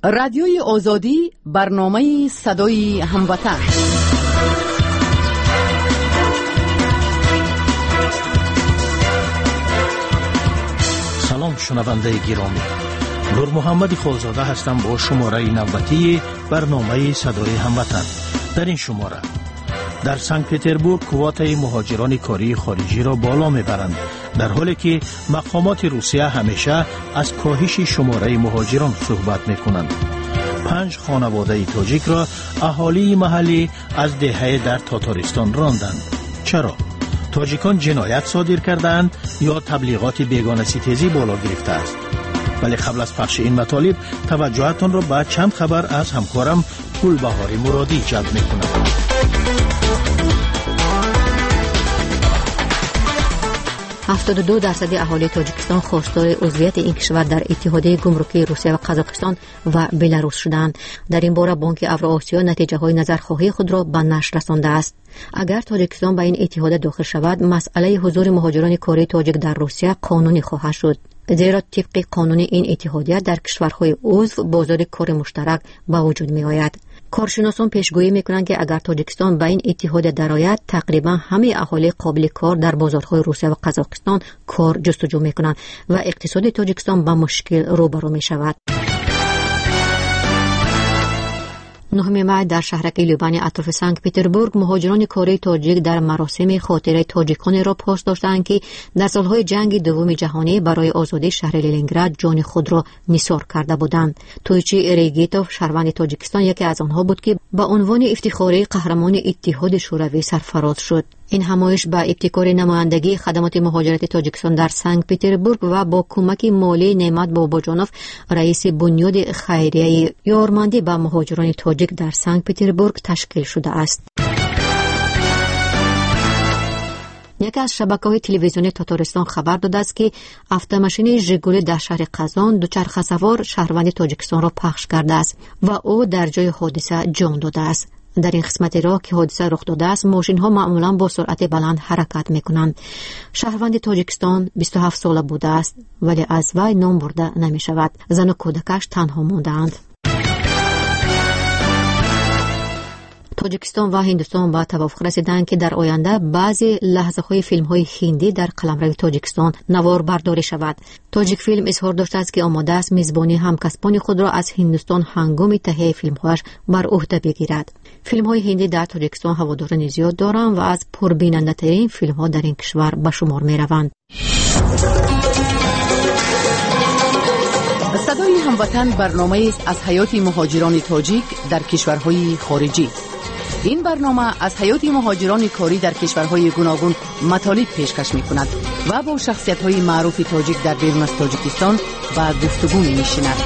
رادیوی آزادی، برنامه صدای هموطن. سلام شنونده گرامی، نور محمد خالزاده هستم با شماره نوبتی برنامه صدای هموطن. در این شماره در سنت پتربورگ کوات مهاجران کاری خارجی را بالا میبرند، در حالی که مقامات روسیه همیشه از کاهش شماره مهاجران صحبت میکنند. 5 خانواده تاجیک را اهالی محلی از دهه در تاتارستان راندند. چرا؟ تاجیکان جنایت صادر کردند یا تبلیغات بیگانه ستیزی بالا گرفته است؟ ولی قبل از پخش این مطالب توجهتان را به چند خبر از همکارم گلبهار مرادی جلب میکنم. 72% اهالی تاجیکستان خواستار عضویت این کشور در اتحادیه گمرکی روسیه و قزاقستان و بلاروس شدند. در این باره بانک اوراسیا نتیجه های نظرخواهی خود را به نشر رسانده است. اگر تاجیکستان به این اتحاد داخل شود، مسئله حضور مهاجران کاری تاجیک در روسیه قانونی خواهد شد، زیرا طبق قانون این اتحادیه در کشورهای عضو بازار کار مشترک به وجود می آید. کارشناسان پیشگویی میکنند که اگر تاجیکستان به این اتحاد درآید، تقریبا همه اهالی قابل کار در بازارهای روسیه و قزاقستان کار جستجو میکنند و اقتصاد تاجیکستان با مشکل روبرو می شود. 9 مای در شهرک لیوبانی اطراف سنت پتربورگ مهاجران کاری تاجیک در مراسم خاطره تاجیکان را پاس داشتند که در سالهای جنگ دوم جهانی برای آزادی شهر لنینگراد جان خود را نثار کرده بودند. تویچی ریگیتوف شهروند تاجیکستان یکی از آنها بود که با عنوان افتخاری قهرمان اتحاد شوروی سرفراز شد. این همایش با ابتکار نمایندگی خدمات مهاجرت تاجیکستان در سنت پتربورگ و با کمک مالی نعمت باباجانوف رئیس بنیاد خیریه یارمندی با مهاجران تاجیک در سنت پتربورگ تشکیل شده است. یکی از شبکه‌های تلویزیونی تاتارستان خبر داده است که اتومبیل ژگولی در شهر قزان دوچرخه سوار شهروند تاجیکستان را پخش کرده است و او در جای حادثه جان داده است. در این قسمت راه که حادثه رخ داده است، ماشین ها معمولا با سرعت بلند حرکت می کنند. شهروند تاجیکستان 27 ساله بوده است ولی از وی نام برده نمی شود. زن و کودکش تنها ماندند. تاجیکستان و هندوستان با توافق رسیدند که در آینده بعضی لحظه های فیلم های هندی در قلمرو تاجیکستان نوار برداری شود. تاجیک فیلم اظهار داشته است که آماده است میزبانی همکسبان خود را از هندوستان هنگام تهیه فیلم هایش بر عهده بگیرد. فیلم های هندی در تاجیکستان هواداران زیاد دارند و از پربیننده ترین فیلم ها در این کشور به شمار می روند. صدای هموطن برنامه است از حیات مهاجران تاجیک در کشورهای خارجی. این برنامه از حیات مهاجران کاری در کشورهای گوناگون مطالب پیشکش می‌کند و با شخصیت‌های معروف تاجیک در بیرون از تاجیکستان با گفتگو می‌نشیند.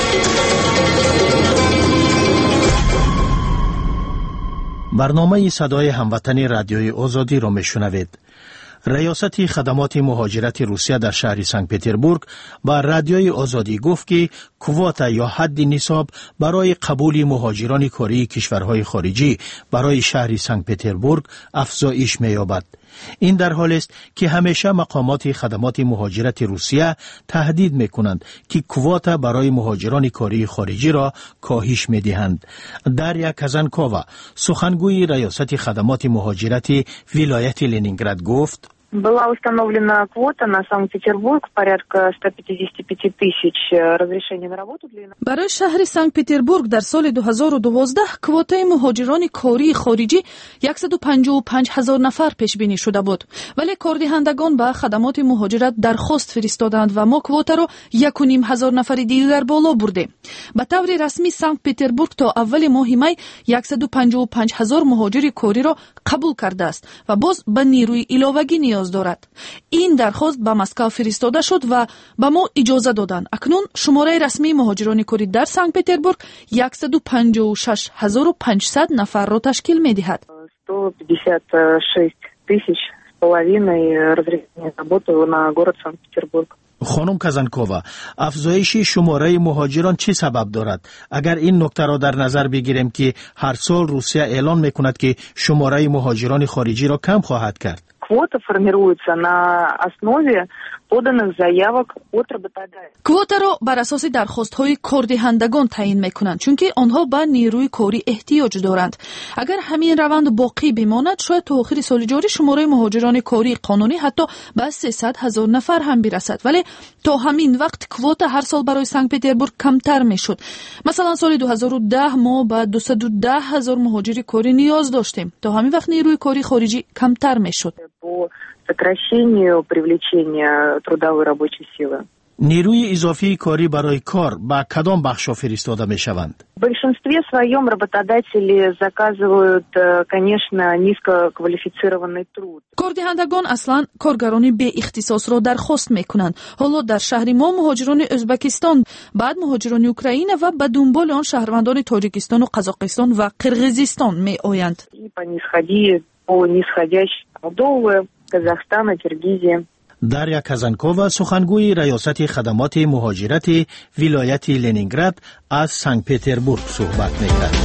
برنامه صدای هموطن رادیوی آزادی را میشنوید. ریاست خدمات مهاجرت روسیه در شهر سنت پتربورگ با رادیوی آزادی گفت که کوات یا حد نصاب برای قبول مهاجران کاری کشورهای خارجی برای شهر سنت پتربورگ افزایش می‌یابد. این در حالی است که همیشه مقامات خدمات مهاجرت روسیه تهدید می‌کنند که کوات برای مهاجران کاری خارجی را کاهش می‌دهند. داریا کازانکووا سخنگوی ریاست خدمات مهاجرت ولایت لنینگراد گفت: Была установлена квота на Санкт-Петербург порядка 155 тысяч разрешений на работу для برای شهر سنت پتربورگ در سال 2012 کوتای مهاجران کاری خارجی 155,000 نفر پیش بینی شده بود، ولی کاردهندگان به خدمات مهاجرت درخواست فرستادند و ما کوتا را 1,500 نفر دیگر بالا بردیم. به طور رسمی سنت پتربورگ تا اول ماه می 155,000 مهاجر کاری را قبول کرده است و باز به نیروی علاوه‌ای نیاز دارد. این درخواست به مسکو فرستاده شد و به ما اجازه دادند. اکنون شماره رسمی مهاجران کاری در سنت پتربورگ 156,500 نفر را تشکیل می دهد. 156,500 разрешений работы на город Санкт-Петербург. خانم کازانکووا، افزایش شماره مهاجران چه سبب دارد؟ اگر این نکته را در نظر بگیریم که هر سال روسیه اعلان میکند که شماره مهاجران خارجی را کم خواهد کرد. Квота формируется на основе поданных заявок от работодателя. квотаро бар асоси дархостҳои кордиҳандагон таъин мекунанд, чунки онҳо ба нерӯи корӣ эҳтиёҷ доранд. агар ҳамин раванд боқӣ бимонад, шояд то охири соли ҷорӣ шумораи муҳоҷирони кории қонунӣ ҳатто ба 300 000 нафар ҳам бирасад. вале то ҳамин вақт квота ҳар сол барои Санкт-Петербург камтар мешуд. масалан соли 2010 мо ба 210 000 муҳоҷири корӣ ниёз доштем. то ҳамин вақт нерӯи кории хориҷӣ камтар мешуд. По сокращению привлечения трудовой рабочей силы. نیروی اضافی کاری برای کار با کدام بخش‌ها فرستاده می‌شوند؟ В большинстве своем работодатели заказывают, конечно, низкоквалифицированный труд. кордиҳандагон аслан коргарони беихтисосро дархост мекунанд. ҳоло дар шаҳри мо муҳоҷирони Ӯзбекистон, баъд муҳоҷирони Украина ва ба дунболи он шаҳрвандони Тоҷикистону Қазоқистон ва Қирғизистон меоянд. И по нисходящей Молдовы, Казахстана, Киргизии. дарья казанкова, сухангӯи раёсати хадамоти муҳоҷирати вилояти Ленинград аз Санкт-Петербург суҳбат мекард.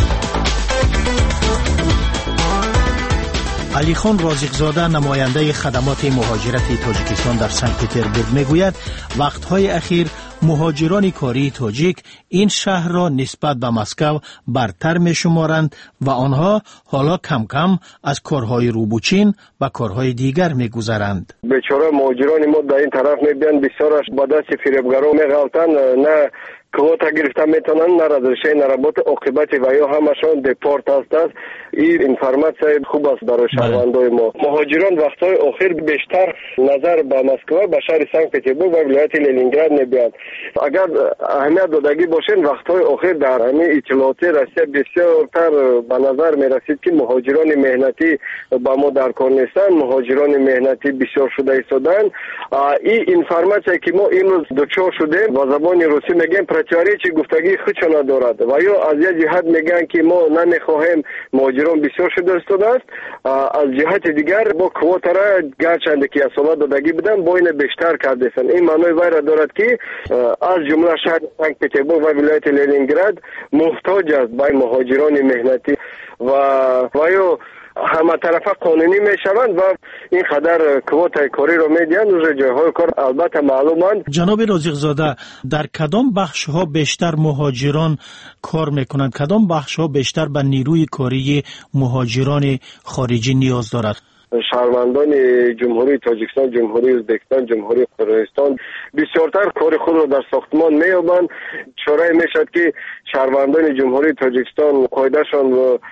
алихон розиқзода, намояндаи хадамоти муҳоҷирати Тоҷикистон дар Санкт-Петербург мегӯяд, вақтҳои ахир муҳоҷирони кории тоҷик ин шаҳрро нисбат ба Москав бартар мешуморанд ва онҳо ҳоло кам-кам аз корҳои рӯбучин ба корҳои дигар мегузаранд. бечора муҳоҷирони мо дар ин тараф мебиёнд, бисёраш ба дасти фиребгаро меғалтанд, на квота гирифта метавонанд, на разрешение на работа, оқибати ва ё ҳамашон депорт ҳастанд. ин информация хуб аст барои шаҳрвандои мо. муҳоҷирон вақтҳои охир бештар назар ба Москва, ба шаҳри Санкт-Петербург ва вилояти Ленинград мебиёнд. агар аҳамият додагӣ бошед, вақтҳои охир дар ҳамин иттилооти Россия бисёртар ба назар мерасид ки муҳоҷирони меҳнатӣ ба мо дар кор нестанд, муҳоҷирони меҳнатӣ бисёр шуда истоданд. ин информация ки мо имрӯз дучор шудем, ба забони русӣ мегӯем, противоречие гуфтагии худшо надорад ва ё аз як ҷиҳат мегӯянд ки мо намехоҳем муҳоҷирон бисёр шуда истодааст, аз ҷиҳати дигар бо квотара гарчанде ки аз сола додагӣ буданд, бо ина бештар кардестанд. ин маънои вайро дорад ки аз ҷумла шаҳри Санкт-Петербург ва вилояти Ленинград муҳтоҷ аст ба муҳоҷирони меҳнатӣ ва ё ҳама тарафа қонунӣ мешаванд ва ин қадар квотаи кориро медиҳанд. уже ҷойҳои кор албатта маълуманд. ҷаноби розиқзода, дар кадом бахшҳо бештар муҳоҷирон кор мекунанд? кадом бахшҳо бештар ба нерӯи кории муҳоҷирони хориҷӣ ниёз дорад? шаҳрвандони ҷумҳурии Тоҷикистон, ҷумҳурии Ӯзбекистон, ҷумҳурии Қирғизистон бисёртар кори худро дар сохтмон меёбанд. чорае мешавад ки шаҳрвандони ҷумҳурии Тоҷикистон қоидашон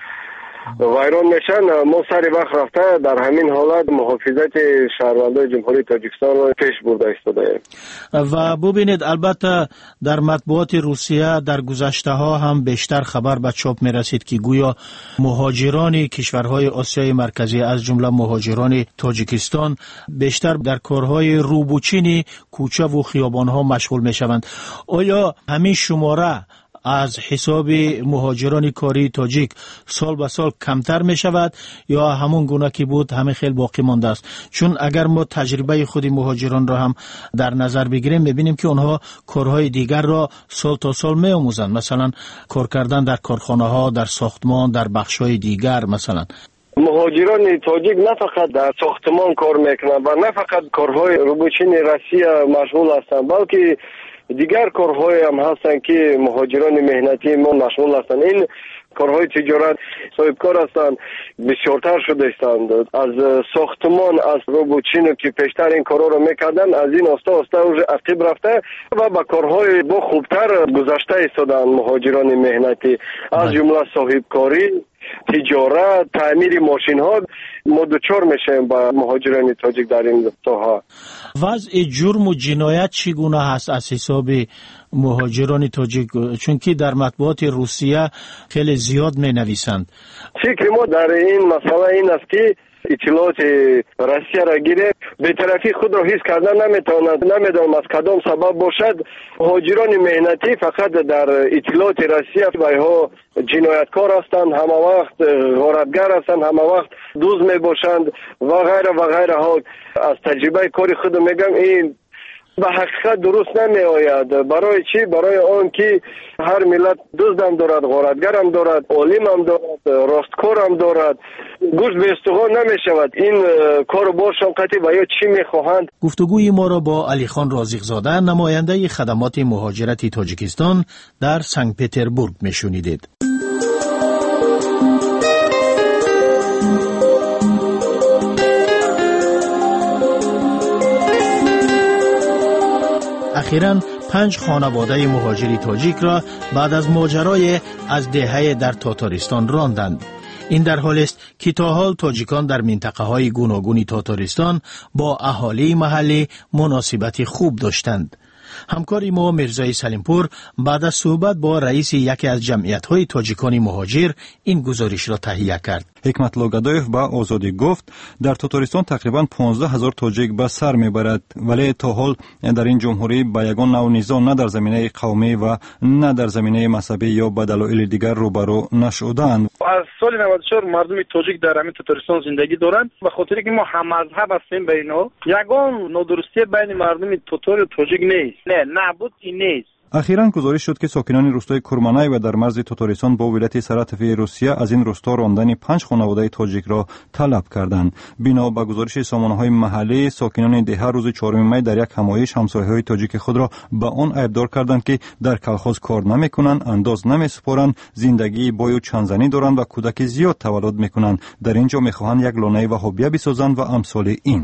вайрон мешан. мо сари вақт рафта дар ҳамин ҳолат муҳофизати шаҳрвандои ҷумҳурии Тоҷикистонро пеш бурда истодаем. ва бубинед, албатта дар матбуоти Русия дар гузаштаҳо ҳам бештар хабар ба чоп мерасид ки гӯё муҳоҷирони кишварҳои Осиёи марказӣ аз ҷумла муҳоҷирони Тоҷикистон бештар дар корҳои рӯбучини кӯчаву хиёбонҳо машғул мешаванд. оё ҳамин шумора аз ҳисоби муҳоҷирони кории тоҷик сол ба сол камтар мешавад ё ҳамон гуна ки буд ҳамин хел боқӣ мондааст? чун агар мо таҷрибаи худи муҳоҷиронро ҳам дар назар бигирем, мебинем ки онҳо корҳои дигарро сол то сол меомӯзанд, масалан кор кардан дар корхонаҳо, дар сохтмон, дар бахшҳои дигар. масалан муҳоҷирони тоҷик на фақат дар сохтмон кор мекунанд ва на фақат корҳои рӯбучини Россия машғул ҳастанд, балки дигар корҳое ҳам ҳастанд ки муҳоҷирони меҳнатии мо машғул ҳастанд. ин корҳои тиҷорат соҳибкор ҳастанд, бисёртар шудаистанд. аз сохтмон, аз рӯбучину ки пештар ин корҳоро мекарданд, аз ин оста оста уже ақиб рафта ва ба корҳои бо хубтар гузашта истоданд муҳоҷирони меҳнатӣ, аз ҷумла соҳибкорӣ, тиҷорат, таъмири мошинҳо. мо дучор мешавем ба муҳоҷирони тоҷик дар ин соҳа. вазъи ҷурму ҷиноят чӣ гуна ҳаст аз ҳисоби муҳоҷирони тоҷик? чунки дар матбуоти Русия хеле зиёд менависанд. фикри мо дар ин масъала ин аст ки иттилооти Россияро гирем, бетарафии худро ҳис кардан наметавонад. намедонам аз кадом сабаб бошад, муҳоҷирони меҳнатӣ фақат дар иттилооти Россия вайҳо ҷинояткор ҳастанд, ҳама вақт ғоратгар ҳастанд, ҳама вақт дуз мебошанд ва ғайра ва ғайраҳо. аз таҷрибаи кори худам мегӯям, ин به حقیقت درست نمی آید. برای چی؟ برای آن که هر ملت دزدم دارد، غارتگر هم دارد، عالم هم دارد، راستکار هم دارد. گوشت به استخوان نمی شود. این کار بارشان قطعی و یا چی می خواهند. گفتگوی ما را با علی خان رازق‌زاده، نماینده خدمات مهاجرتی تاجیکستان در سنت پتربورگ می شنیدید. اخیراً 5 خانواده مهاجری تاجیک را بعد از ماجرای از دهه در تاتارستان راندند. این در حالی است که تا حال تاجیکان در منطقه‌های گوناگون تاتارستان با اهالی محلی مناسبت خوب داشتند. همکاری ما میرزای سلیمپور بعد از صحبت با رئیس یکی از جمعیت‌های تاجیکان مهاجر این گزارش را تهیه کرد. حکمت‌الله گدایف با آزادی گفت در تاتارستان تقریباً 15,000 تاجیک به سر میبرد، ولی تا حال در این جمهوری با یگان نوع نزاع نه در زمینه قومی و نه در زمینه مذهبی یا به دلایل دیگر روبرو نشدند. از سال 94 مردم تاجیک در همین تاتارستان زندگی دارند، به خاطر که ما هم مذهب هستیم. بینو یگان نادرستی بین مردم تاتار و تاجیک نیست. نه نبود این نیست. اخیراً گزارش شد که ساکنان روستای کرمانای و در مرز تاتارستان با ولایت سراتفی روسیه از این روستا راندن 5 خانواده تاجیک را طلب کردند. بنا به گزارش سامانه‌های محلی، ساکنان ده روز 4 می در یک همایش همسایه‌های تاجیک خود را به آن ایبدار کردند که در کلخاز کار نمی‌کنند، انداز نمی‌سپارند، زندگی بای و چندزنی دارند و کودک زیاد تولد می‌کنند. در اینجا می‌خواهند یک لانه وهابیه بسازند و امثال این.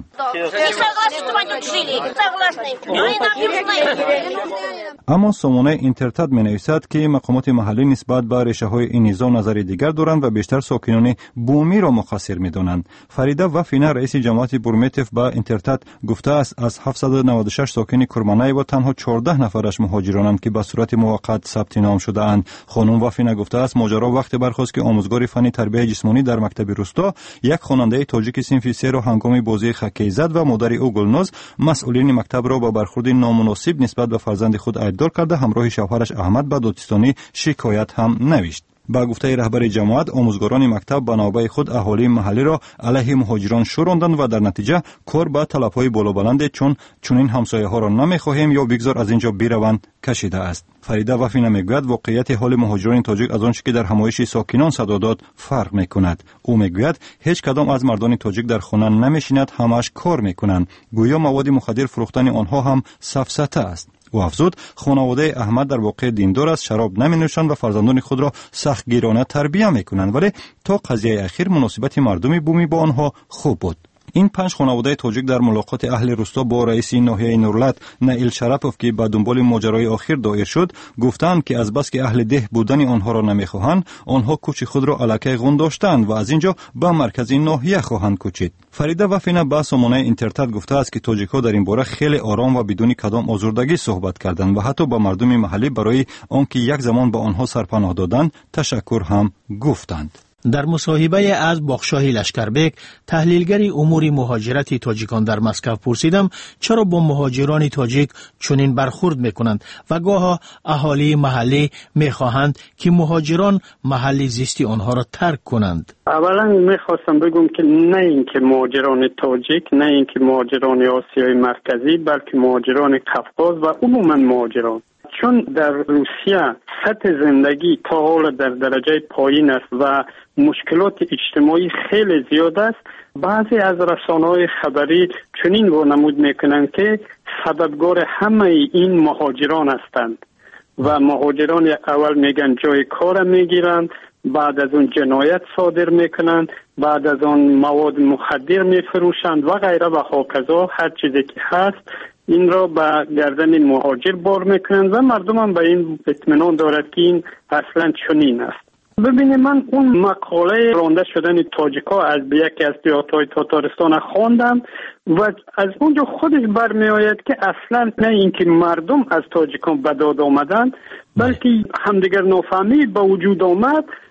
اما سامانه اینترتد می نویسد که مقامات محلی نسبت به ریشه های این نزاع نظر دیگر دارند و بیشتر ساکنان بومی را مقصر می دانند. فریده وفینه رئیس جماعت بورمیتف با اینترتد گفته است از 796 ساکن کرمانای و تنها 14 نفرش مهاجرانند که به صورت موقت ثبت نام شده اند. خانم وفینه گفته است ماجرا وقتی برخاست که آموزگار فنی تربیت جسمانی در مکتب روستا یک خواننده تاجیک صنف 3 را هنگام بازی خکی زد و مادر او گلناز مسئولین مکتب را با برخورد نامناسب نسبت به فرزند خود ایبدار کرده همراه شوهرش احمد به دادستانی شکایت هم نوشت. با گفته رهبر جماعت، آموزگاران مکتب به نوبه خود اهالی محلی را علیه مهاجران شوراندند و در نتیجه کار به طلب‌های بالابلند چون این همسایه‌ها را نمی‌خواهیم یا بگذار از اینجا بروند کشیده است. فریده وفینه میگوید واقعیت حال مهاجران تاجیک از آنچه که در همایش ساکنان صدا داد فرق می‌کند. او میگوید هیچ کدام از مردان تاجیک در خانه نمی‌شینند، همش کار می‌کنند. گویا مواد مخدر فروختن آنها هم سفسطه است. او افزود خانواده احمد در واقع دیندار است، شراب نمی نوشند و فرزندان خود را سختگیرانه تربیت می کنند، ولی تا قضیه اخیر مناسبت مردم بومی با آنها خوب بود. این 5 خانواده تاجیک در ملاقات اهل روستا با رئیس ناحیه نورلت نائیل شرپوف که به دنبال ماجرای آخر دایر شد گفتند که از بس که اهل ده بودن آنها را نمیخواهند، آنها کوچ خود را علاقه غون داشتند و از اینجا به مرکز ناحیه خواهند کوچید. فریده وفینه با سامانه اینترتد گفته است که تاجیک‌ها در این باره خیلی آرام و بدون کدام آزردگی صحبت کردند و حتی با مردم محلی برای آنکه یک زمان به آنها سرپناه دادند تشکر هم گفتند. در مصاحبه از باغشاه لشکربک، تحلیلگر امور مهاجرت تاجیکان در مسکو پرسیدم چرا با مهاجران تاجیک چنین برخورد میکنند و گاه اهالی محلی میخواهند که مهاجران محلی زیستی آنها را ترک کنند. اولا میخواستم بگم که نه اینکه مهاجران تاجیک، نه اینکه مهاجران آسیای مرکزی، بلکه مهاجران قفقاز و عموما مهاجران، چون در روسیه سطح زندگی تا حالا در درجه پایین است و مشکلات اجتماعی خیلی زیاد است. بعضی از رسانه‌های خبری چنین وانمود میکنند که سببگار همه این مهاجران هستند و مهاجران اول میگن جای کار میگیرند، بعد از اون جنایت صادر میکنند، بعد از اون مواد مخدر میفروشند و غیره و هاکذا هر چیزی که هست این را به گردن مهاجر بار میکنند و مردم هم به این اطمینان دارد که این اصلا چنین است. ببینید من اون مقاله رانده شدن تاجیک‌ها از یکی از دیاتای تاتارستان خواندم و از اونجا خودش برمی آید که اصلا نه اینکه مردم از تاجیکان به داد آمدند، بلکه همدیگر نافهمی به وجود آمد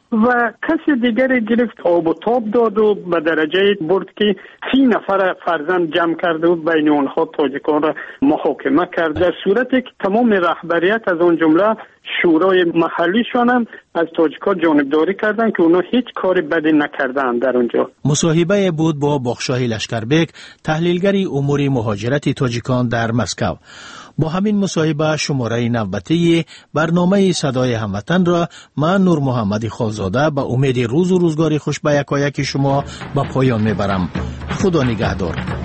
و کسی دیگری گرفت آب و تاب داد و به درجه برد که 30 نفر فرزند جمع کرده و بین آنها تاجیکان را محاکمه کرد، در صورتی که تمام رهبریت از اون جمله شورای محلیشان هم از تاجیکان جانبداری کردند که اونا هیچ کاری بدی نکردند در اونجا. مصاحبه بود با باخشاه لشکربک، تحلیلگری امور مهاجرت تاجیکان در مسکو. با همین مصاحبه شماره نوبتی برنامه صدای هموطن را من نور محمد خالزاده به امید روز و روزگاری خوش به یکایک شما به پایان میبرم. خدا نگهدار.